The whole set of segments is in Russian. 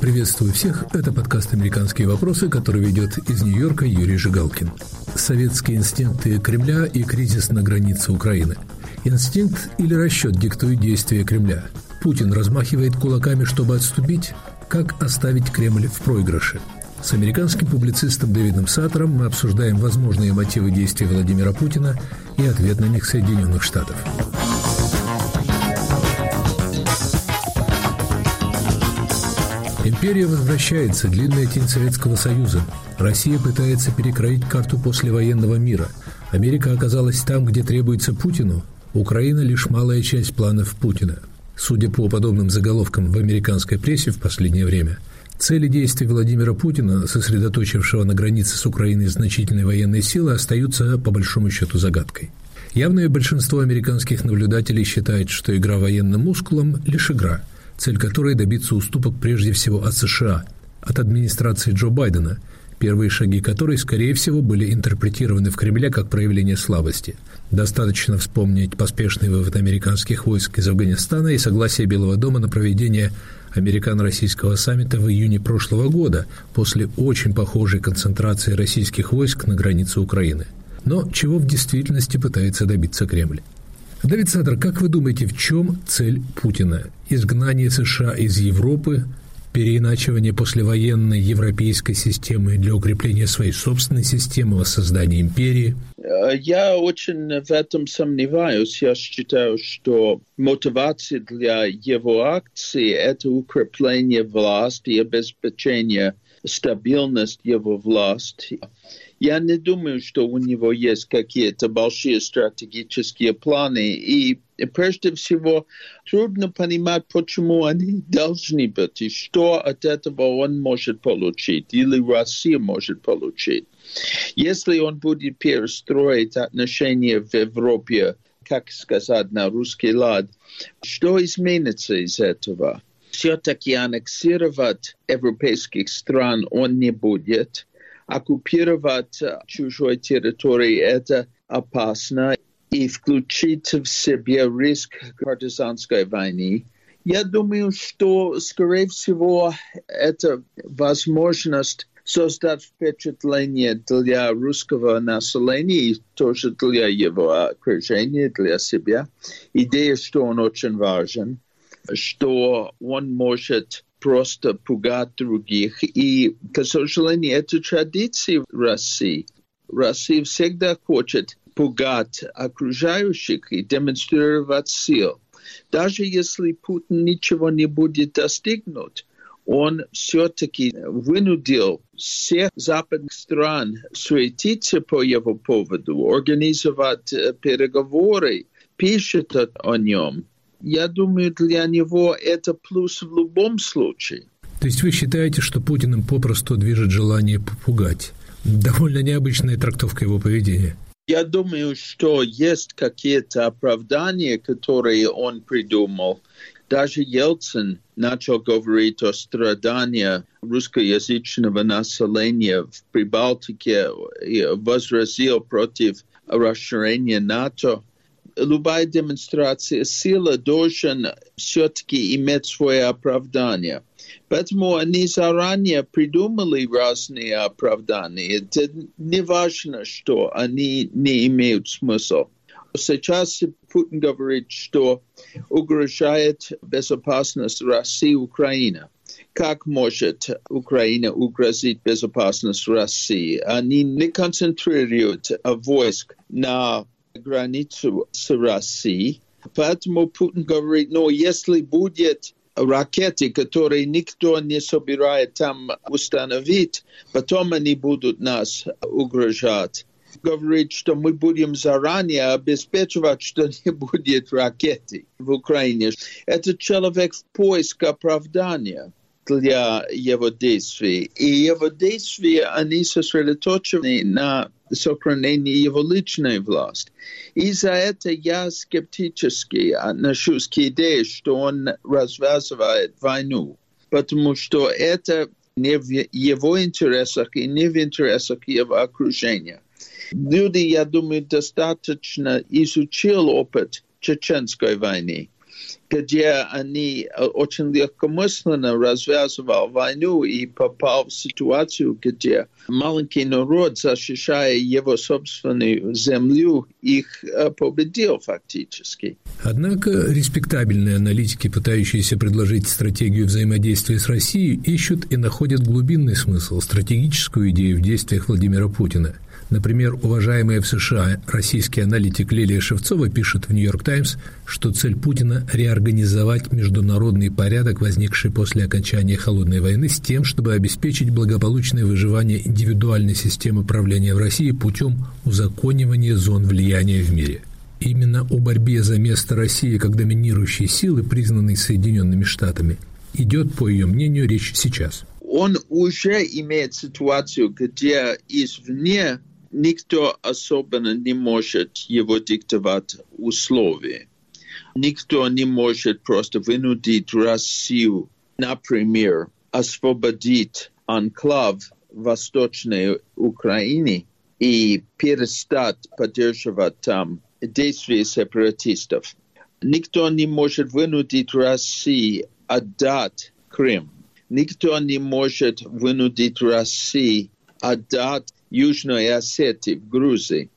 Приветствую всех. Это подкаст «Американские вопросы», который ведет из Нью-Йорка Юрий Жигалкин. Советские инстинкты Кремля и кризис на границе Украины. Инстинкт или расчет диктует действия Кремля. Путин размахивает кулаками, чтобы отступить. Как оставить Кремль в проигрыше? С американским публицистом Дэвидом Саттером мы обсуждаем возможные мотивы действий Владимира Путина и ответ на них Соединенных Штатов. Империя возвращается, длинная тень Советского Союза. Россия пытается перекроить карту послевоенного мира. Америка оказалась там, где требуется Путину. Украина – лишь малая часть планов Путина. Судя по подобным заголовкам в американской прессе в последнее время, цели действий Владимира Путина, сосредоточившего на границе с Украиной значительной военной силы, остаются по большому счету загадкой. Явное большинство американских наблюдателей считает, что игра военным мускулом – лишь игра, цель которой добиться уступок прежде всего от США, от администрации Джо Байдена, первые шаги которой, скорее всего, были интерпретированы в Кремле как проявление слабости. Достаточно вспомнить поспешный вывод американских войск из Афганистана и согласие Белого дома на проведение американо-российского саммита в июне прошлого года после очень похожей концентрации российских войск на границе Украины. Но чего в действительности пытается добиться Кремль? Дэвид Саттер, как вы думаете, в чем цель Путина? Изгнание США из Европы, переиначивание послевоенной европейской системы для укрепления своей собственной системы, воссоздания империи? Я очень в этом сомневаюсь. Я считаю, что мотивация для его акции – это укрепление власти и обеспечение стабильности его власти. Я не думаю, что у него есть какие-то большие стратегические планы. И прежде всего, трудно понимать, почему они должны быть, и что от этого он может получить, или Россия может получить. Если он будет перестроить отношения в Европе, как сказать на русский лад, что изменится из этого? Все-таки аннексировать европейских стран он не будет. Оккупировать чужой территории – это опасно, и включить в себе риск партизанской войны. Я думаю, что, скорее всего, это возможность создать впечатление для русского населения и тоже для его окружения, для себя. Идея, что он очень важен, что он может просто пугать других. И, к сожалению, это традиция России. Россия всегда хочет пугать окружающих и демонстрировать силу. Даже если Путин ничего не будет достигнуть, он все-таки вынудил всех западных стран суетиться по его поводу, организовать переговоры, пишет о нем. Я думаю, для него это плюс в любом случае. То есть вы считаете, что Путиным попросту движет желание попугать? Довольно необычная трактовка его поведения. Я думаю, что есть какие-то оправдания, которые он придумал. Даже Ельцин начал говорить о страдании русскоязычного населения в Прибалтике и возразил против расширения НАТО. Любая демонстрация силы должен все-таки иметь свое оправдание. Поэтому они заранее придумали разные оправдания. Это не важно, что они не имеют смысла. Сейчас Путин говорит, что угрожает безопасность России и Украины. Как может Украина угрозить безопасность России? Они не концентрируют войск на границу с Россией. Поэтому Путин говорит, если будет ракеты, которые никто не собирает там установить, потом они будут нас угрожать. Говорит, что мы будем заранее обеспечивать, что не будет ракеты в Украине. Это человек в поиске оправдания для его действий. И его действия, они сосредоточены на сохранении его личной власти. Из-за этого я скептически отношусь к идее, что он развязывает войну, потому что это не в его интересах и не в интересах его окружения. Люди, я думаю, достаточно изучили опыт Чеченской войны. где они очень легкомысленно развязывали войну и попал в ситуацию, где маленький народ, защищая его собственную землю, их победил фактически. Однако респектабельные аналитики, пытающиеся предложить стратегию взаимодействия с Россией, ищут и находят глубинный смысл, стратегическую идею в действиях Владимира Путина. Например, уважаемая в США российский аналитик Лилия Шевцова пишет в «Нью-Йорк Таймс», что цель Путина – реорганизовать международный порядок, возникший после окончания Холодной войны, с тем, чтобы обеспечить благополучное выживание индивидуальной системы правления в России путем узаконивания зон влияния в мире. Именно о борьбе за место России как доминирующей силы, признанной Соединенными Штатами, идет, по ее мнению, речь сейчас. Он уже имеет ситуацию, где извне никто особенно не может его диктовать условия. Никто не может просто вынудить Россию, например, освободить анклав в Восточной Украине и перестать поддерживать там действия сепаратистов. Никто не может вынудить Россию отдать Крым. Никто не может вынудить Россию отдать Южную Осетию в Грузии.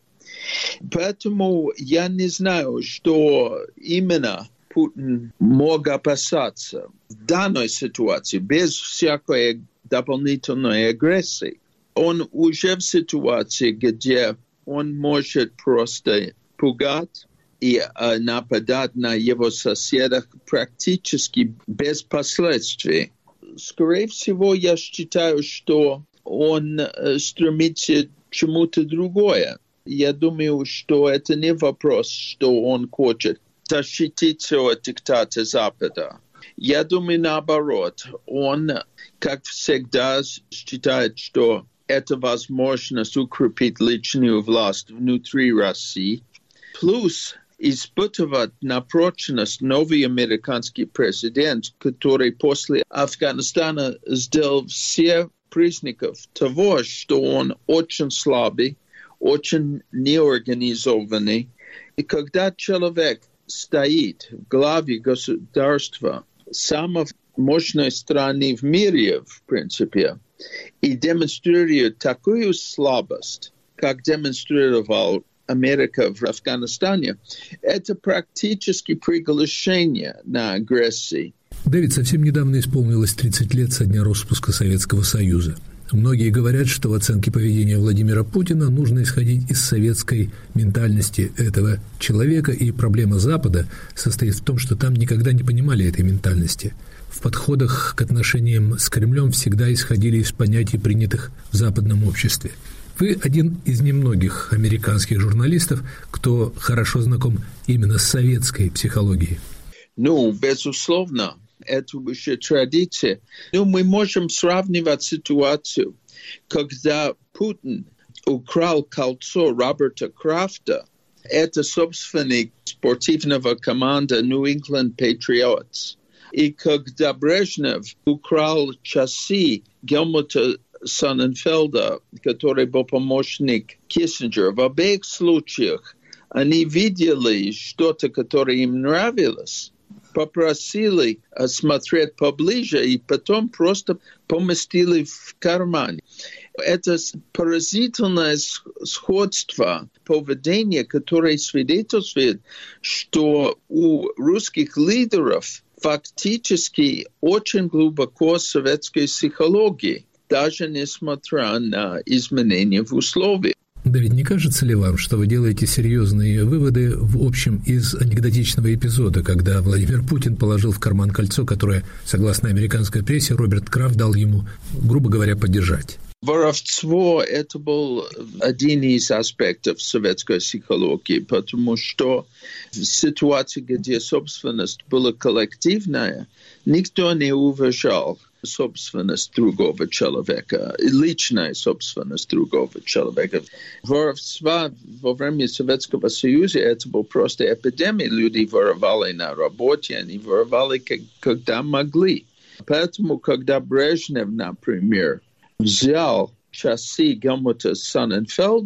Поэтому я не знаю, что именно Путин мог опасаться в данной ситуации, без всякой дополнительной агрессии. Он уже в ситуации, где он может просто пугать и нападать на его соседях практически без последствий. Скорее всего, я считаю, что он стремится к чему-то другое. Я думаю, что это не вопрос, что он хочет защититься от диктата Запада. Я думаю, наоборот, он, как всегда, считает, что это возможность укрепить личную власть внутри России, плюс испытывать на прочность новый американский президент, который после Афганистана сделал все признаков того, что он очень слабый, очень неорганизованный. И когда человек стоит в главе государства самой мощной страны в мире, в принципе, и демонстрирует такую слабость, как демонстрировал Америка в Афганистане, это практически приглашение на агрессию. Дэвид, совсем недавно исполнилось 30 лет со дня распуска Советского Союза. Многие говорят, что в оценке поведения Владимира Путина нужно исходить из советской ментальности этого человека, и проблема Запада состоит в том, что там никогда не понимали этой ментальности. В подходах к отношениям с Кремлем всегда исходили из понятий, принятых в западном обществе. Вы один из немногих американских журналистов, кто хорошо знаком именно с советской психологией. Безусловно, это уже традиция. Мы можем сравнивать ситуацию, когда Путин украл кольцо Роберта Крафта. Это собственник спортивного команды New England Patriots. И когда Брежнев украл часы Гельмута Сонненфельда, который был помощник Киссинджера, в обеих случаях они видели что-то, которое им нравилось, попросили смотреть поближе и потом просто поместили в карман. Это поразительное сходство поведения, которое свидетельствует, что у русских лидеров фактически очень глубоко советской психологии, даже несмотря на изменения в условиях. Давид, не кажется ли вам, что вы делаете серьезные выводы в общем из анекдотичного эпизода, когда Владимир Путин положил в карман кольцо, которое, согласно американской прессе, Роберт Крафт дал ему, грубо говоря, подержать? Воровство – это был один из аспектов советской психологии, потому что в ситуации, где собственность была коллективная, никто не уважал собственность другого человека, личная собственность другого человека. Воровство во время Советского Союза это была просто эпидемия. Люди воровали на работе, они воровали, когда могли. Поэтому, когда Брежнев, например, взял часы Гельмута Сонненфельда,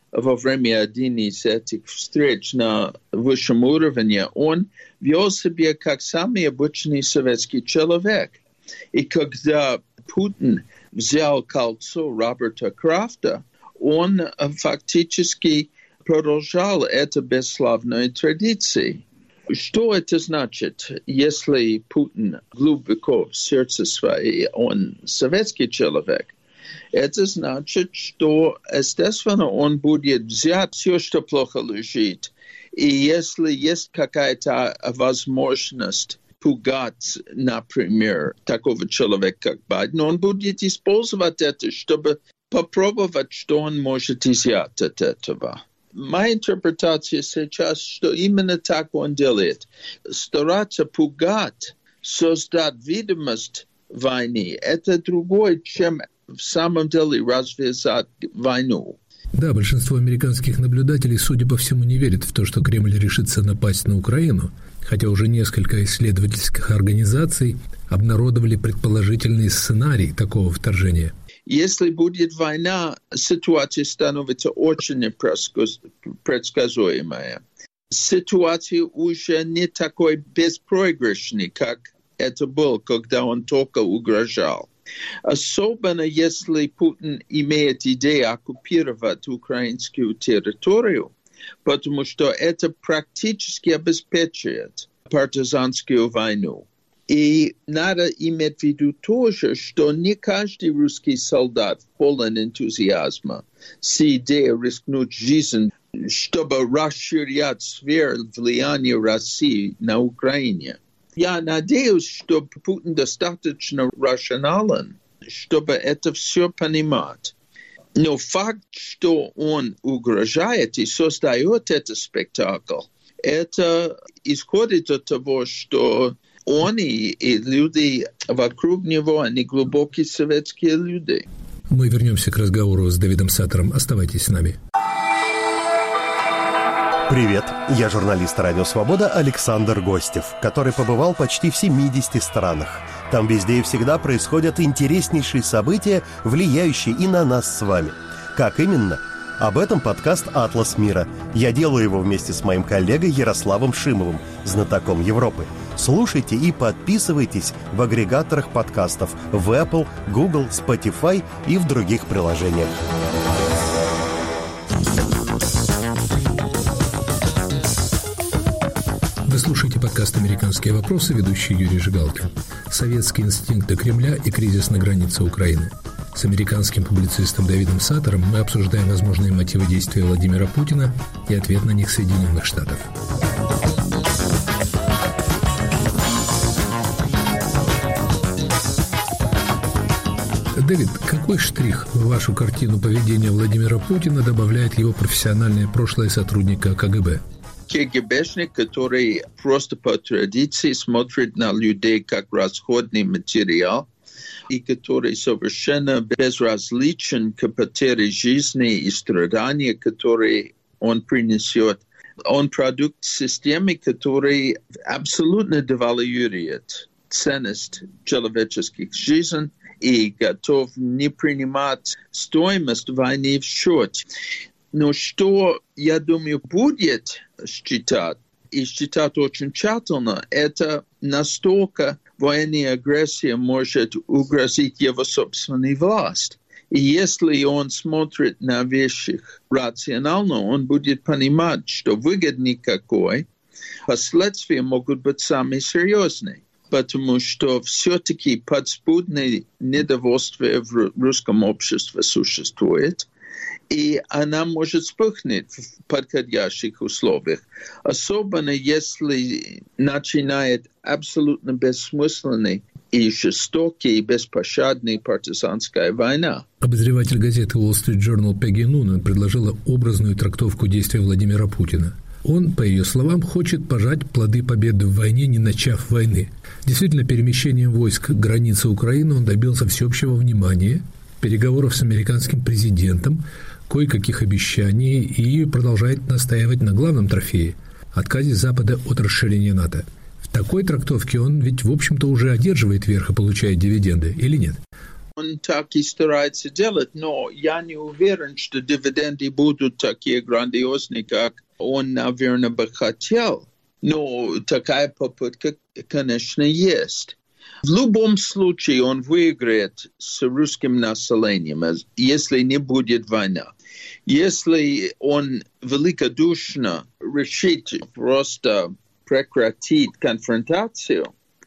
во время одной из этих встреч на высшем уровне, он вел себя как самый обычный советский человек. И когда Путин взял кольцо Роберта Крафта, он фактически продолжал эту бесславную традицию. Что это значит, если Путин глубоко в сердце своем, он советский человек? Это значит, что, естественно, он будет взять все, что плохо лежит. И если есть какая-то возможность пугать, например, такого человека, как Байден, он будет использовать это, чтобы попробовать, что он может изъять от этого. Моя интерпретация сейчас, что именно так он делает. Стараться пугать, создать видимость войны, это другое, чем в самом деле развязать войну. Да, большинство американских наблюдателей, судя по всему, не верят в то, что Кремль решится напасть на Украину, хотя уже несколько исследовательских организаций обнародовали предположительный сценарий такого вторжения. Если будет война, ситуация становится очень предсказуемая. Ситуация уже не такой беспроигрышной, как это было, когда он только угрожал. Особенно если Путин имеет идею оккупировать украинскую территорию, потому что это практически обеспечивает партизанскую войну. И надо иметь в виду тоже, что не каждый русский солдат полон энтузиазма с идеей рискнуть жизнь, чтобы расширять сферу влияния России на Украине. Я надеюсь, что Путин достаточно рационален, чтобы это все понимать. Но факт, что он угрожает и создает этот спектакль, это исходит от того, что он и люди вокруг него, они глубокие советские люди. Мы вернемся к разговору с Дэвидом Саттером. Оставайтесь с нами. Привет, я журналист «Радио Свобода» Александр Гостев, который побывал почти в 70 странах. Там везде и всегда происходят интереснейшие события, влияющие и на нас с вами. Как именно? Об этом подкаст «Атлас мира». Я делаю его вместе с моим коллегой Ярославом Шимовым, знатоком Европы. Слушайте и подписывайтесь в агрегаторах подкастов в Apple, Google, Spotify и в других приложениях. Вы слушаете подкаст «Американские вопросы», ведущий Юрий Жигалкин. Советские инстинкты Кремля и кризис на границе Украины. С американским публицистом Дэвидом Саттером мы обсуждаем возможные мотивы действия Владимира Путина и ответ на них Соединенных Штатов. Дэвид, какой штрих в вашу картину поведения Владимира Путина добавляет его профессиональное прошлое сотрудника КГБ? КГБшник, который просто по традиции смотрит на людей как расходный материал, и который совершенно безразличен к потере жизни и страданий, которые он принесет. Он продукт системы, который абсолютно девальвирует ценность человеческих жизней и готов не принимать стоимость войны в счет. Но что, я думаю, будет считать, и считать очень тщательно, это настолько военная агрессия может угрозить его собственной власти. И если он смотрит на вещи рационально, он будет понимать, что выгоды никакой, последствия могут быть самые серьезные. Потому что все-таки подспудное недовольство в русском обществе существует, и она может вспыхнуть в подходящих условиях. Особенно если начинает абсолютно бессмысленной и жестокой и беспощадной партизанская война. Обозреватель газеты Wall Street Journal Пегги Нунан предложила образную трактовку действия Владимира Путина. Он, по ее словам, хочет пожать плоды победы в войне, не начав войны. Действительно, перемещением войск к границе Украины он добился всеобщего внимания, переговоров с американским президентом, кое-каких обещаний и продолжает настаивать на главном трофее – отказе Запада от расширения НАТО. В такой трактовке он ведь, в общем-то, уже одерживает верх и получает дивиденды, или нет? Он так и старается делать, но я не уверен, что дивиденды будут такие грандиозные, как он, наверное, бы хотел. Но такая попытка, конечно, есть. В любом случае он выиграет с русским населением, если не будет война. Если он великодушно решит просто прекратить конфронтацию,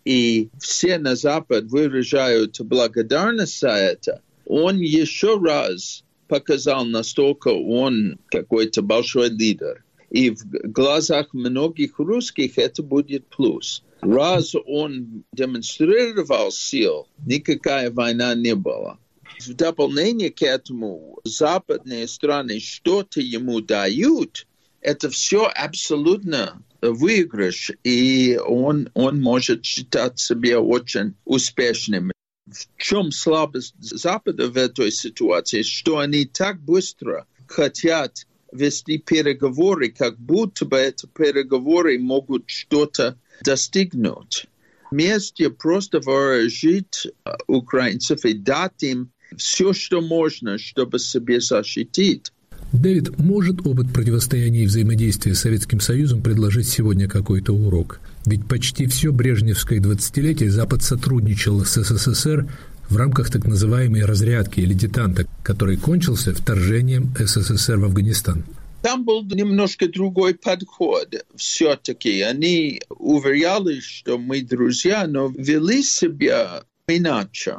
и все на Запад выражают благодарность за это, он еще раз показал, настолько он какой-то большой лидер. И в глазах многих русских это будет плюс. Раз он демонстрировал сил, никакая война не была. В дополнение к этому западные страны что-то ему дают, это все абсолютно выигрыш, и он может считать себя очень успешным. В чем слабость Запада в этой ситуации, что они так быстро хотят вести переговоры, как будто бы эти переговоры могут что-то достигнуть. Вместе просто вооружить украинцев и дать им все, что можно, чтобы себя защитить. Дэвид, может опыт противостояния и взаимодействия с Советским Союзом предложить сегодня какой-то урок? Ведь почти все брежневское 20-летие Запад сотрудничал с СССР в рамках так называемой разрядки или детанта, который кончился вторжением СССР в Афганистан. Там был немножко другой подход. Все-таки они уверяли, что мы друзья, но вели себя иначе.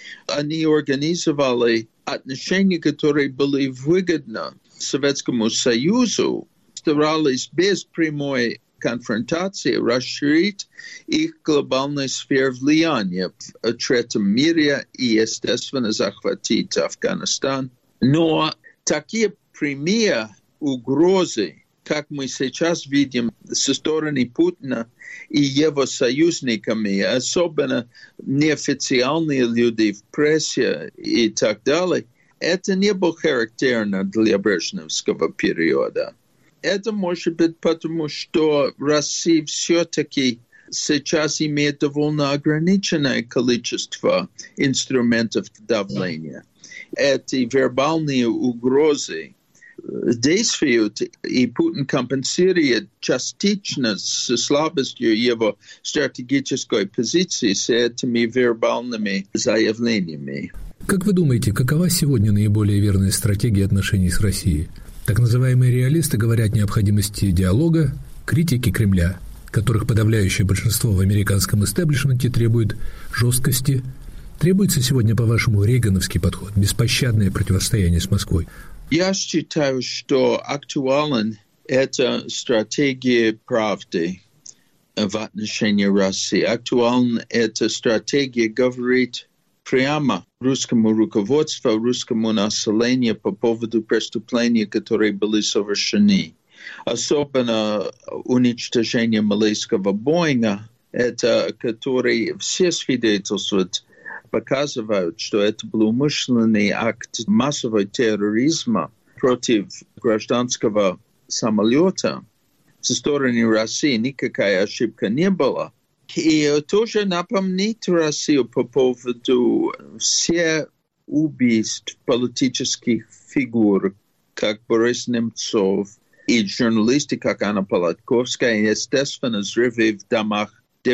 Они организовали отношения, которые были выгодны Советскому Союзу, старались без прямой конфронтации расширить их глобальную сферу влияния в третьем мире и, естественно, захватить Афганистан. Но такие прямые угрозы, как мы сейчас видим со стороны Путина и его союзниками, особенно неофициальные люди в прессе и так далее, это не было характерно для брежневского периода. Это может быть потому, что Россия все-таки сейчас имеет довольно ограниченное количество инструментов давления. Эти вербальные угрозы действуют, и Путин компенсирует частично с слабостью его стратегической позиции с этими вербальными заявлениями. Как вы думаете, какова сегодня наиболее верная стратегия отношений с Россией? Так называемые реалисты говорят о необходимости диалога, критики Кремля, которых подавляющее большинство в американском истеблишменте требует жесткости. Требуется сегодня, по-вашему, рейгановский подход, беспощадное противостояние с Москвой? Я считаю, что актуален эта стратегия правды в отношении России. Актуален эта стратегия говорить прямо русскому руководству, русскому населению по поводу преступлений, которые были совершены. Особенно уничтожение малайского Боинга, это который все свидетельствуют, показывают, что это был умышленный акт массового терроризма против гражданского самолета. Со стороны России никакая ошибка не была. И тоже напомнить Россию по поводу всех убийств политических фигур, как Борис Немцов, и журналисты, как Анна Полотковская, и, естественно, взрывы в домах в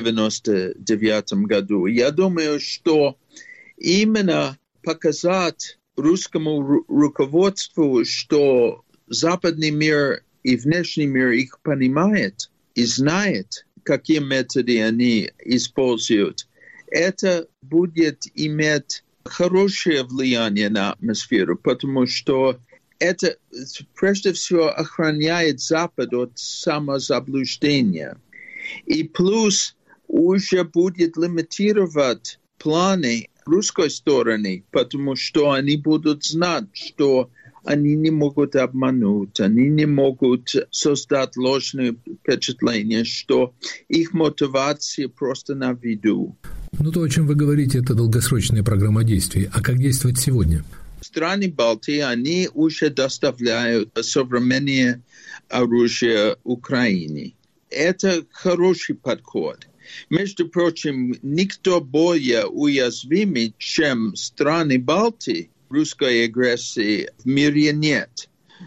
1999 году. Я думаю, что именно показать русскому руководству, что западный мир и внешний мир их понимает и знает, какие методы они используют, это будет иметь хорошее влияние на атмосферу, потому что это прежде всего охраняет Запад от самозаблуждения. И плюс уже будет лимитировать планы русской стороны, потому что они будут знать, что они не могут обмануть, они не могут создать ложное впечатление, что их мотивация просто на виду. Ну, то, о чем вы говорите, это долгосрочная программа действий. А как действовать сегодня? Страны Балтии, они уже доставляют современное оружие Украине. Это хороший подход. Между прочим, никто более уязвимый, чем страны Балтии, русской агрессии в мире нет.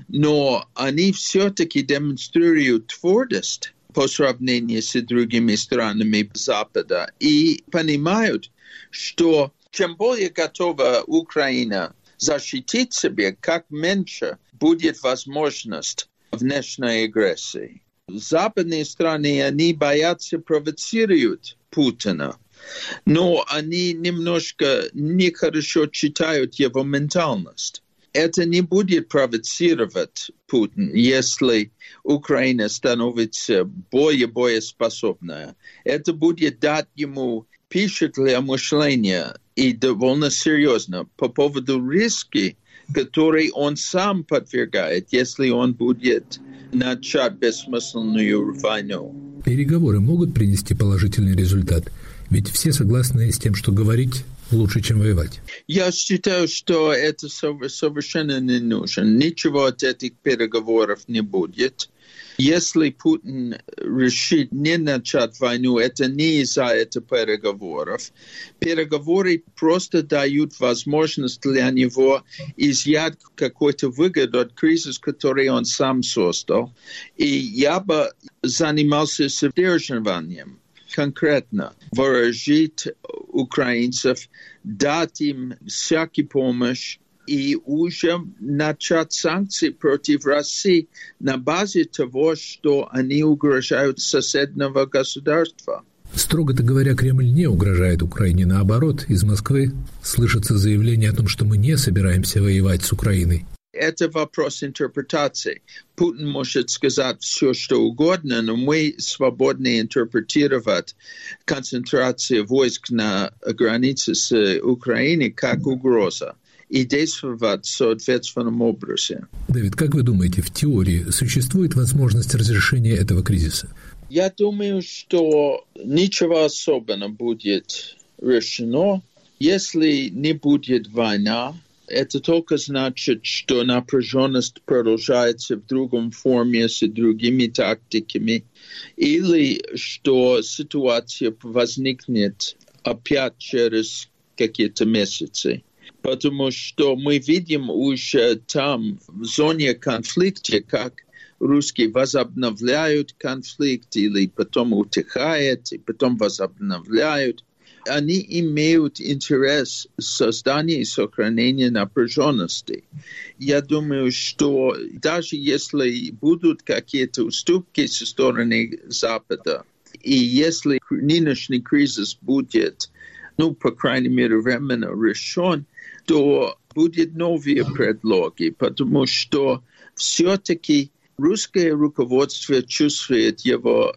Но они все-таки демонстрируют твердость по сравнению с другими странами Запада и понимают, что чем более готова Украина защитить себя, как меньше будет возможность внешней агрессии. Западные страны, они боятся провоцировать Путина, но они немножко нехорошо читают его ментальность. Это не будет провоцировать Путин, если Украина становится более боеспособной. Это будет дать ему пищу для мышления и довольно серьезно по поводу риски, который он сам подвергает, если он будет начать бессмысленную войну. Переговоры могут принести положительный результат? Ведь все согласны с тем, что говорить лучше, чем воевать. Я считаю, что это совершенно не нужно. Ничего от этих переговоров не будет. Если Путин решит не начать войну, это не из-за этих переговоров. Переговоры просто дают возможность для него изъять какой-то выгоду от кризиса, который он сам создал. И я бы занимался сдерживанием. Конкретно вооружить украинцев, дать им всякую помощь и уже начать санкции против России на базе того, что они угрожают соседнего государства. Строго-то говоря, Кремль не угрожает Украине. Наоборот, из Москвы слышатся заявления о том, что мы не собираемся воевать с Украиной. Это вопрос интерпретации. Путин может сказать все, что угодно, но мы свободны интерпретировать концентрацию войск на границе с Украиной как угроза и действовать соответственным образом. Давид, как вы думаете, в теории существует возможность разрешения этого кризиса? Я думаю, что ничего особенного будет решено, если не будет война. Это только значит, что напряженность продолжается в другом форме, с другими тактиками, или что ситуация возникнет опять через какие-то месяцы. Потому что мы видим уже там, в зоне конфликта, как русские возобновляют конфликт, или потом утихает, и потом возобновляют. Они имеют интерес в создании и сохранении напряженности. Я думаю, что даже если будут какие-то уступки со стороны Запада, и если нынешний кризис будет, по крайней мере, временно решен, то будут новые предлоги, потому что все-таки русское руководство чувствует его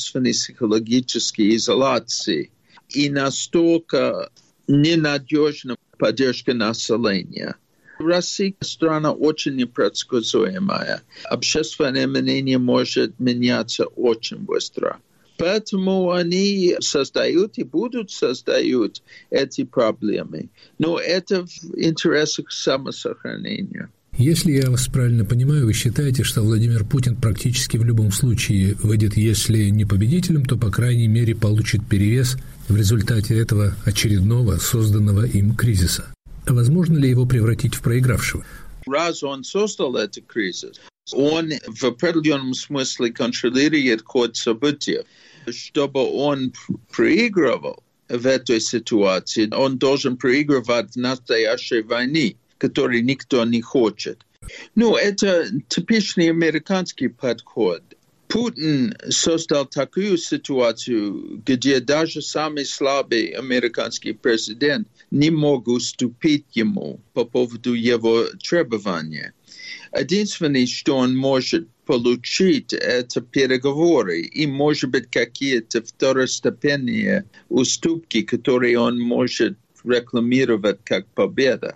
нравственно-психологической изоляции. И настолько ненадежна поддержка населения. Россия страна очень непредсказуемая. Общественное мнение может меняться очень быстро. Поэтому они создают и будут создать эти проблемы. Но это в интересах самосохранения. Если я вас правильно понимаю, вы считаете, что Владимир Путин практически в любом случае выйдет, если не победителем, то, по крайней мере, получит перевес в результате этого очередного созданного им кризиса. Возможно ли его превратить в проигравшего? Раз он создал этот кризис, он в определенном смысле контролирует ход событий. Чтобы он проигрывал в этой ситуации, он должен проигрывать в настоящей войне, который никто не хочет. Это типичный американский подход. Путин создал такую ситуацию, где даже самый слабый американский президент не мог уступить ему по поводу его требований. Единственное, что он может получить, это переговоры и, может быть, какие-то второстепенные уступки, которые он может рекламировать как победа.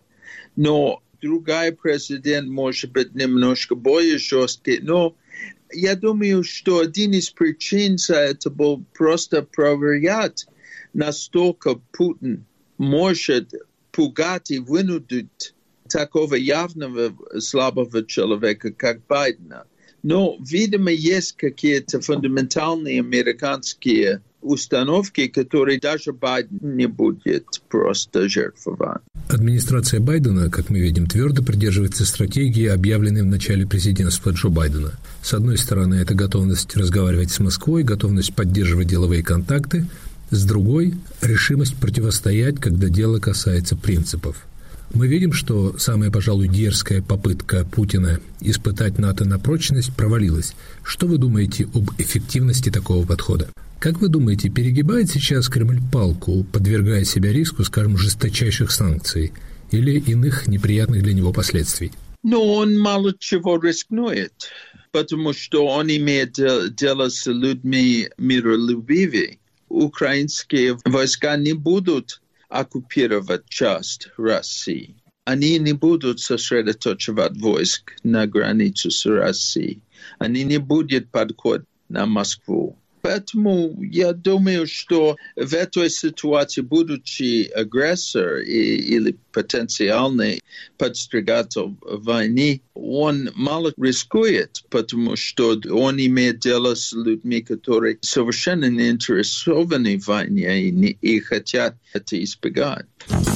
Но другой президент может быть немножко более жесткий. Но я думаю, что один из причин за это был просто проверять, настолько Путин может пугать и вынудить такого явного слабого человека, как Байдена. Но, видимо, есть какие-то фундаментальные американские установки, которые даже Байден не будет просто жертвовать. Администрация Байдена, как мы видим, твердо придерживается стратегии, объявленной в начале президентства Джо Байдена. С одной стороны, это готовность разговаривать с Москвой, готовность поддерживать деловые контакты. С другой – решимость противостоять, когда дело касается принципов. Мы видим, что самая, пожалуй, дерзкая попытка Путина испытать НАТО на прочность провалилась. Что вы думаете об эффективности такого подхода? Как вы думаете, перегибает сейчас Кремль палку, подвергая себя риску, скажем, жесточайших санкций или иных неприятных для него последствий? Он мало чего рискнует, потому что он имеет дело с людьми миролюбивыми. Украинские войска не будут оккупировать часть России. Они не будут сосредоточивать войск на границу с Россией. Они не будут подходить на Москву. Поэтому я думаю, что в этой ситуации, будучи агрессор или потенциальный подстригатель войны, он мало рискует, потому что он имеет дело с людьми, которые совершенно не интересованы в войне и хотят это избегать.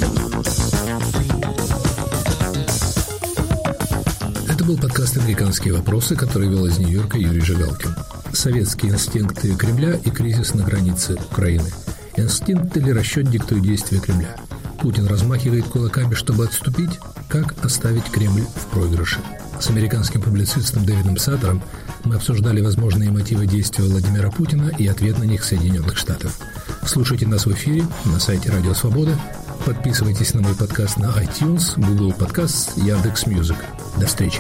Это был подкаст «Американские вопросы», который вел из Нью-Йорка Юрий Жигалкин. Советские инстинкты Кремля и кризис на границе Украины. Инстинкт или расчет диктует действия Кремля. Путин размахивает кулаками, чтобы отступить. Как оставить Кремль в проигрыше? С американским публицистом Дэвидом Саттером мы обсуждали возможные мотивы действия Владимира Путина и ответ на них Соединенных Штатов. Слушайте нас в эфире на сайте Радио Свобода. Подписывайтесь на мой подкаст на iTunes, Google Podcasts, Яндекс.Мьюзик. До встречи.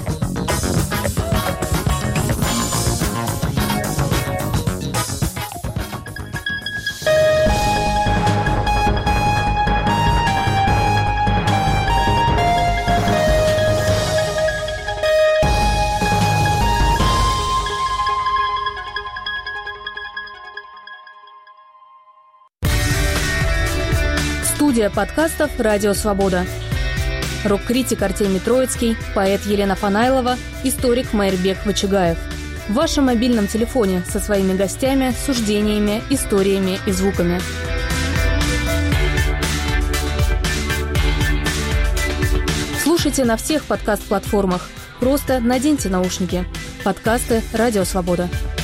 Студия подкастов «Радио Свобода». Рок-критик Артемий Троицкий, поэт Елена Фанайлова, историк Майрбек Вачигаев. В вашем мобильном телефоне со своими гостями, суждениями, историями и звуками. Слушайте на всех подкаст-платформах. Просто наденьте наушники. Подкасты «Радио Свобода».